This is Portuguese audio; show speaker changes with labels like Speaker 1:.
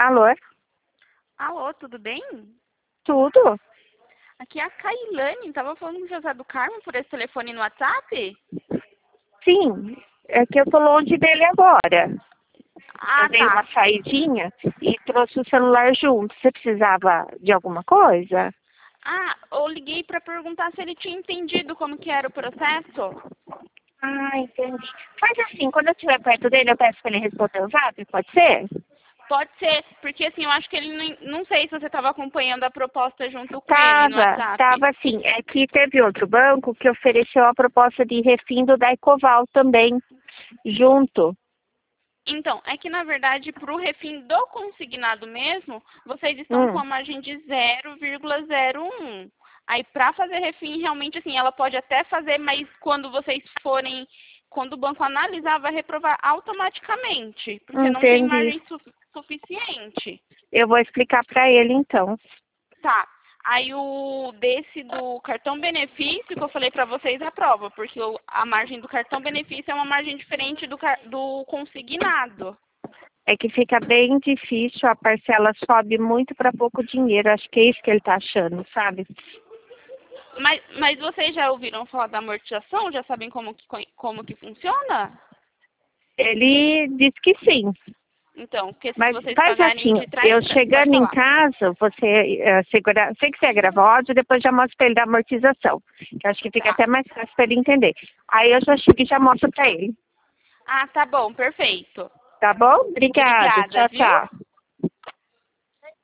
Speaker 1: Alô?
Speaker 2: Alô, tudo bem?
Speaker 1: Tudo?
Speaker 2: Aqui é a Kailane, tava falando com o José do Carmo por esse telefone no WhatsApp?
Speaker 1: Sim, é que eu tô longe dele agora. Eu
Speaker 2: Ah,
Speaker 1: dei uma
Speaker 2: tá.
Speaker 1: saidinha e trouxe o celular junto. Você precisava de alguma coisa?
Speaker 2: Ah, eu liguei pra perguntar se ele tinha entendido como que era o processo.
Speaker 1: Ah, entendi. Faz assim, quando eu estiver perto dele, eu peço pra ele responder o zap, pode ser?
Speaker 2: Pode ser, porque assim, eu acho que ele não sei se você estava acompanhando a proposta junto com ele no WhatsApp.
Speaker 1: Tava sim. É que teve outro banco que ofereceu a proposta de refim da Ecoval também, junto.
Speaker 2: Então, é que na verdade, para o refim do consignado mesmo, vocês estão com
Speaker 1: Hum,
Speaker 2: a margem de 0,01. Aí, para fazer refim, realmente, assim, ela pode até fazer, mas quando vocês forem, quando o banco analisar, vai reprovar automaticamente, porque não tem
Speaker 1: entendi.
Speaker 2: margem suficiente.
Speaker 1: Eu vou explicar pra ele então.
Speaker 2: Tá. Aí o desse do cartão benefício que eu falei para vocês aprova, porque a margem do cartão benefício é uma margem diferente do consignado.
Speaker 1: É que fica bem difícil, a parcela sobe muito para pouco dinheiro. Acho que é isso que ele tá achando, sabe?
Speaker 2: Mas vocês já ouviram falar da amortização? Já sabem como que funciona?
Speaker 1: Ele disse que sim.
Speaker 2: Então, porque se
Speaker 1: Mas
Speaker 2: vocês
Speaker 1: faz
Speaker 2: pagarem
Speaker 1: assim,
Speaker 2: de trás
Speaker 1: eu
Speaker 2: pra... Pode
Speaker 1: chegando em
Speaker 2: falar.
Speaker 1: casa, você segura, sei que você grava o áudio, depois já mostro para ele da amortização, que eu acho que fica
Speaker 2: Tá.
Speaker 1: até mais fácil para ele entender. Aí eu já chego e já mostro para ele.
Speaker 2: Ah, tá bom, perfeito.
Speaker 1: Tá bom? Obrigada.
Speaker 2: Obrigada,
Speaker 1: Tchau,
Speaker 2: viu?
Speaker 1: tchau.